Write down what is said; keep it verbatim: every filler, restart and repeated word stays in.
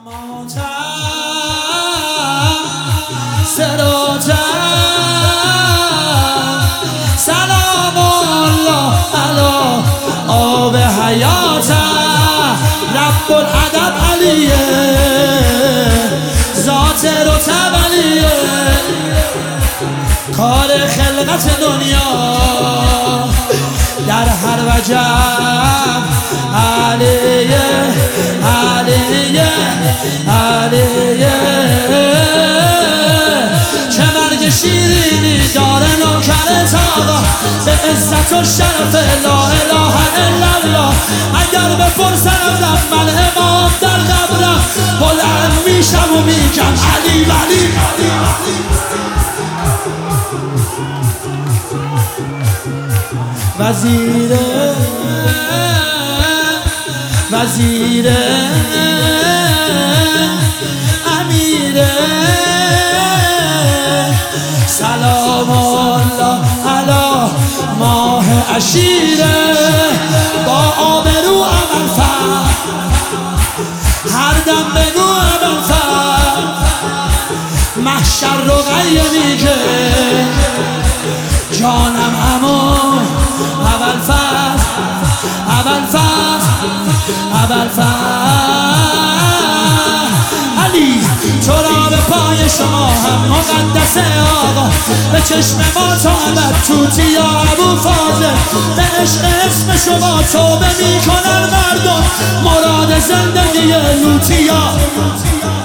سلام الله علی آب حیات رب العدد علیه ذات رتب علیه کار خلقت دنیا در هر وجب علیه علیه علیه چه مرگ شیرینی داره نوکرت آقا به عزت و شرف لا اله الا الله اگر بپرسن من امام در قبرم بلند میشم و میگم علی ولی وزیر وزیر امیر سلام الله علی ماه عشیره با آبرو عمل فرد هر دم بگو عمل فرد محشر رو غیه میگه جانم همون اول فرد اول فرد اول فرد علی تو را به پای شما هم مقدسه آقا به چشم ما تا ابد توتی یا ابو فاضل به عشق اسم شما توبه می کنن مردم مراد زندگی لوتیا